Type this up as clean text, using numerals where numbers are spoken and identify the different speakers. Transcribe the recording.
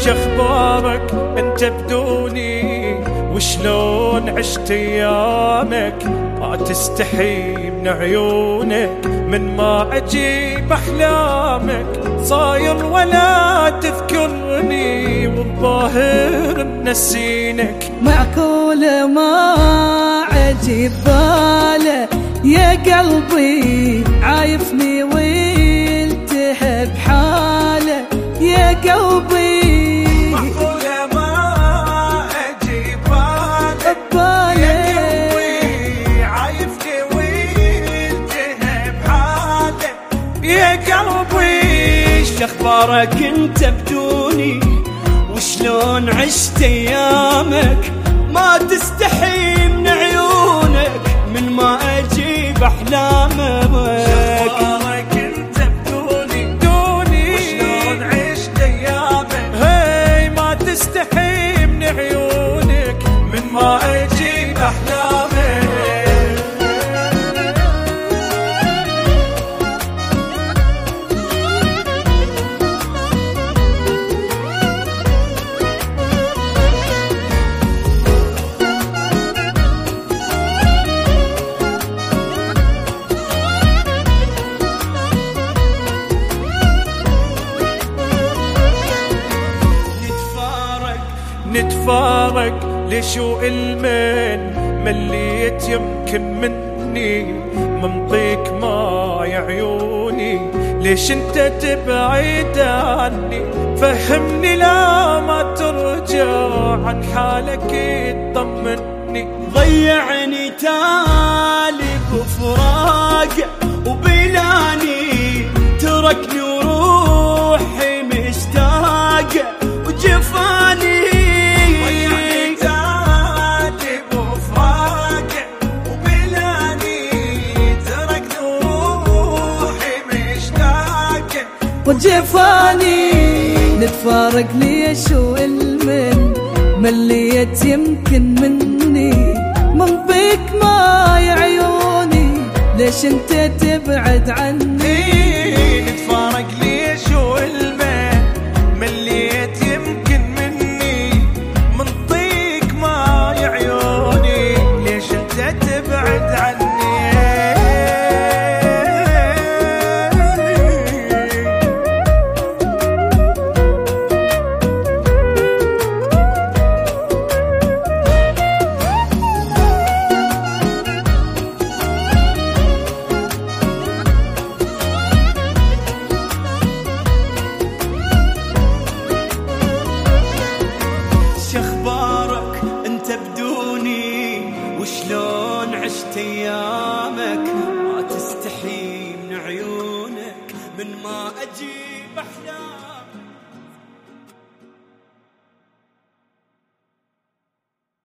Speaker 1: شخبارك انت بدوني وشلون عشت ايامك ما تستحي من عيونك من ما اجيب احلامك صاير ولا تذكرني والظاهر منسينك
Speaker 2: معقول ما عجيب باله يا قلبي عايفني والتهب حاله يا قلبي
Speaker 1: معقول ما اجيب باله يا قلبي عايفني والتهب حاله يا قلبي
Speaker 3: شخبارك انت بدوني وشلون عشت ايامك ما تستحي من عيونك من ما اجيب احلامك
Speaker 1: شخبارك انت بدوني وشلون عشت ايامك هي ما تستحي من عيونك من ما اجيب احلامك نتفارق لشو المن مليت يمكن مني منطيك ماي عيوني ليش انت تبعد عني فهمني لا ما ترجع عن حالك تطمني
Speaker 3: ضيعني تالي بفراق وبلاني تركني وروحي مشتاق وجفاني
Speaker 2: وجفاني نتفارق ليش والمن مليت يمكن مني منطيك ماي عيوني ليش انت تبعد عني
Speaker 1: نتفارق ليش والمن مليت يمكن مني منطيك ماي عيوني ليش انت تبعد عني
Speaker 3: شخبارك انت بدوني وشلون عشت ايامك ما تستحي من عيونك من ما اجيب احلامك